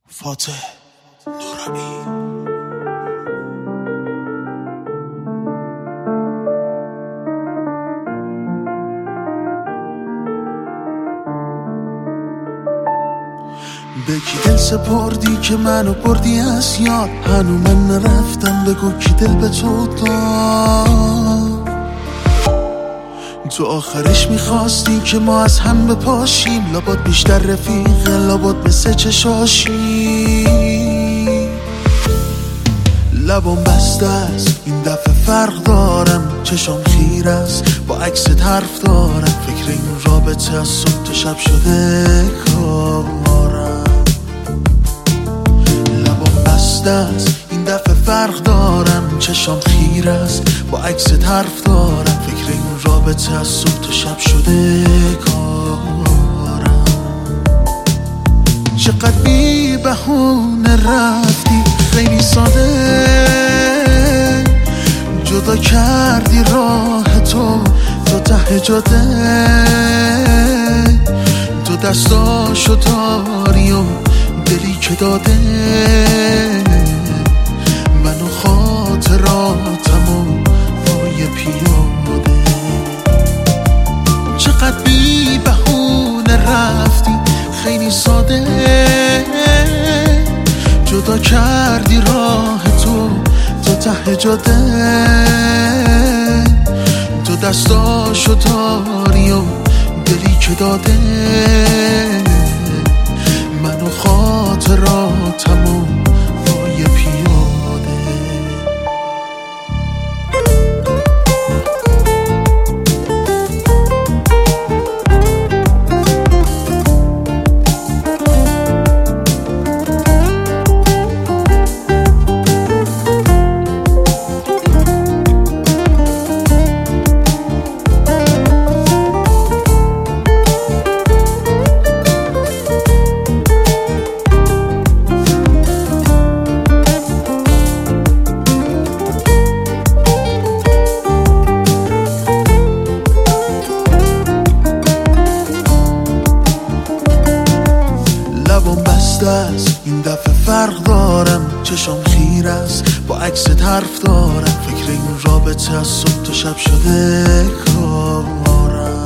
فاتح نورمی. به کی دل سپردی که منو بردی از یاد؟ هنو من نرفتم، بگو کی دل به تو داد؟ تو آخرش میخواستی که ما از هم بپاشیم، لابد بیشتر رفیق، لابد مثل چشاشی. لبام بسته است این دفعه فرق دارم، چشام خیر است با عکست حرف دارم. فکر این رابطه از صبح تا شب شده کارم. لبام بسته است این دفعه فرق دارم، چشام خیر است با عکست حرف دارم. فکر این رابطه از صبح تا شب شده کارم. چقدر بی بهونه رفتی، خیلی ساده جدا کردی راه تو ته جاده. تو دستاشو داری و دلی که داده، من و خاطراتم و پای پیاده. چقدر بی بهونه رفتی، خیلی ساده جدا کردی راه تو ته جاده. تو دستاشو داری و دلی که داده، من و خاطراتم و پای پیاده. این دفعه فرق دارم، چشام خیر است با عکست حرف دارم. فکر این رابطه از صبح تا شب شده کارم.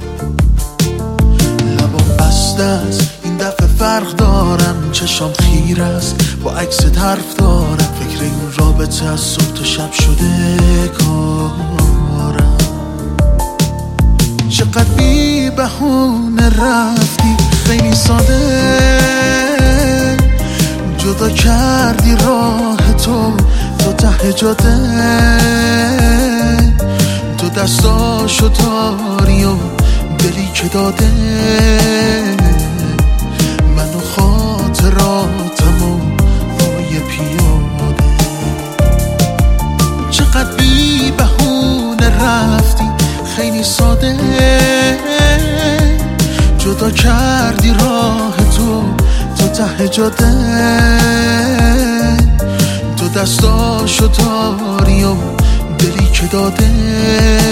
لبام بسته است این دفعه فرق دارم، چشام خیر است با عکست حرف دارم. فکر این رابطه از صبح تا شب شده کارم. چقدر بی بهونه رفتی، خیلی ساده جدا کردی راه تو ته جاده. تو دستاشو داری و دلی که داده، من و خاطراتم و پای پیاده. چقدر بی بهونه رفتی، خیلی ساده جدا کردی راه تو ته جاده. تو دستاشو داری و دلی که داده،